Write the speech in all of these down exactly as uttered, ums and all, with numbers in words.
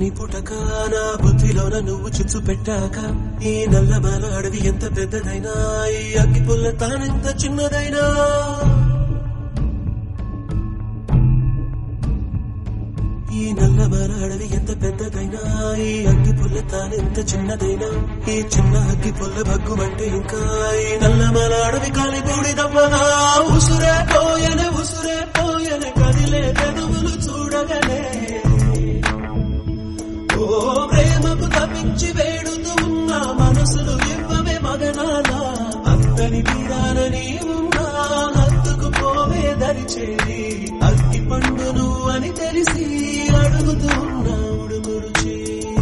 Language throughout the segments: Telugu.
నీ పుటక నా బుద్ధిలోన నువ్వు చిచ్చు పెట్టాక ఈ నల్లమల అడవి ఎంత పెద్దదైనా ఈ అగ్గి పుల్ల తానెంత చిన్నదైనా ఈ నల్లమల అడవి ఎంత పెద్దదైనా ఈ అగ్గి పుల్ల తానెంత చిన్నదైనా ఈ చిన్న అగ్గి పుల్ల భగ్గుమంటే ఇంకా ఈ నల్లమల అడవి కాలి బూడిదవ్వనా ఉసురే పోయనే ఉసురే పోయనే కదిలే పెదవులు చూడగలే ఓ ప్రేమకు తప్పించి వేడుతూ ఉన్న మనసులు ఇవ్వవే మగనాల అంతని తీరాలని ఉన్నా హత్తుకు పోవే దరిచేరి అగ్గి పండు నువ్వు అని తెలిసి అడుగుతూ ఉన్నా ఉడుమురుచి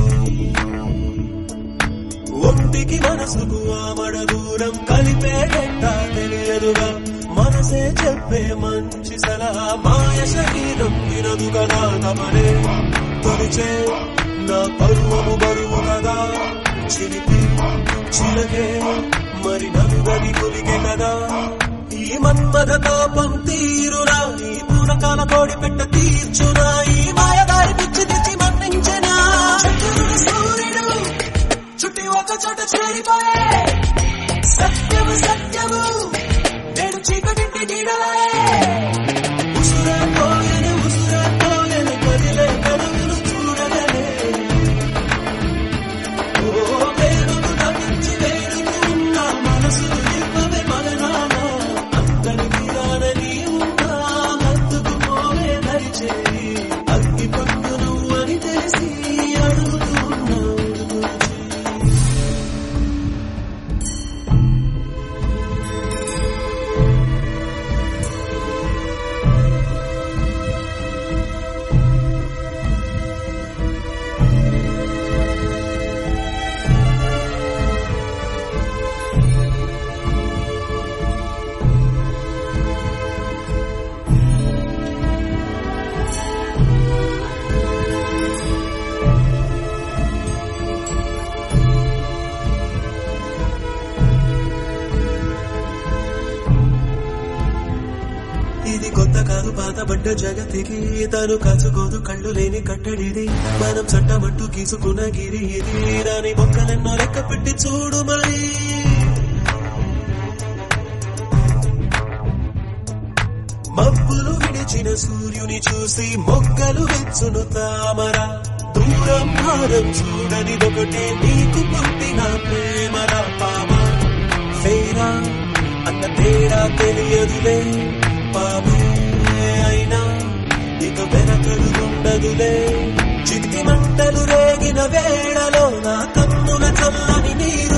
ఒంటికి మనసుకు ఆమడ దూరం కలిపేటట్టా తెలియదుగా మనసే చెప్పే మంచి సలహా మాయ శరీరం వినదు కదా తమనే తొలిచే నా పరువము బరువు కదా చిలిపి చిలకే మరి నలుగది కులికే కదా ఈ మన్మథ తాపం తీరునా ఈ పూనకాల కోడి పెట్ట తీర్చునా ఈ మాయదారి పిచ్చి తెచ్చి మన్నించెనా సూర్యుడు చుట్టి ఒక చోట చేరిపోయే సత్యము సత్యము నేను చీకటింటి నీడలే ఉసురే పోయనే ఉసురే పోయనే కదిలే కదవులు చూడగలే ఓ పేరుకు తప్పించి వేడుకు ఉన్న మనసులు ఇవ్వవే మగనాల అంతని తీరాలని ఉన్నా హత్తుకు పోవే దరిచేరి అగ్గి పండు నువ్వు అని తెలిసి అడుగుతూ ఉన్నా ఇది కొత్త కాదు పాతబడ్డ జగతికి తను కాచుకోదు కళ్ళు లేని కట్టడిది మనం చట్టమంటూ గీసుకున్న గిరి ఇది రాని మొక్కలెన్నో లెక్క పెట్టి చూడు మరి మబ్బులు విడిచిన సూర్యుని చూసి మొగ్గలు వెచ్చును తామర దూరం భారం చూడని ఒకటే నీకు పుట్టిన ప్రేమరా పామ ఫేరా అన్న తేడా తెలియదులే పామే అయినా ఇక వెనకడు ఉండదులే చిత్తి మంటలు రేగిన వేళలో నా కన్నుల చల్లని నీరు